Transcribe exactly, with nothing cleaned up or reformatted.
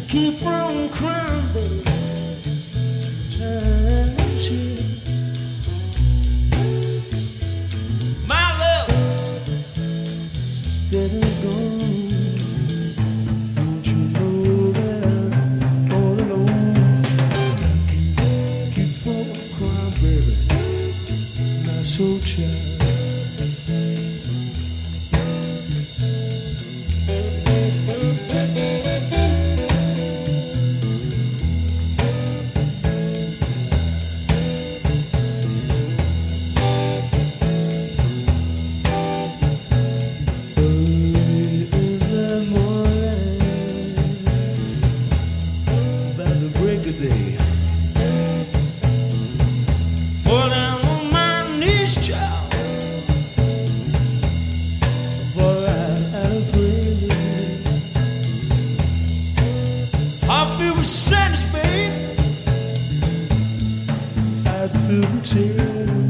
keep from crying, baby. Time she, my love, steady gone. Don't you know that I'm all alone? Keep from crying, baby. Not so child. Sadness, babe, as a fairy tale.